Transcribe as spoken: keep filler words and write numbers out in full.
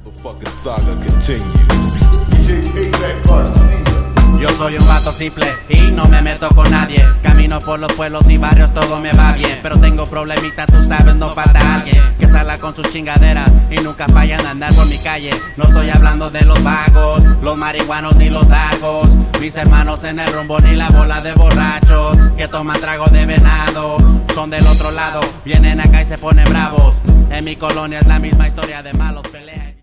motherfucking saga continues. D J Payback Garcia. Yo soy un vato simple y no me meto con nadie. Camino por los pueblos y barrios, todo me va bien. Pero tengo problemitas, tú sabes, no falta alguien que salga con sus chingaderas y nunca vayan a andar por mi calle. No estoy hablando de los vagos, los marihuanos ni los dagos. Mis hermanos en el rumbo ni la bola de borrachos que toman trago de venado. Son del otro lado, vienen acá y se ponen bravos. En mi colonia es la misma historia de malos peleas.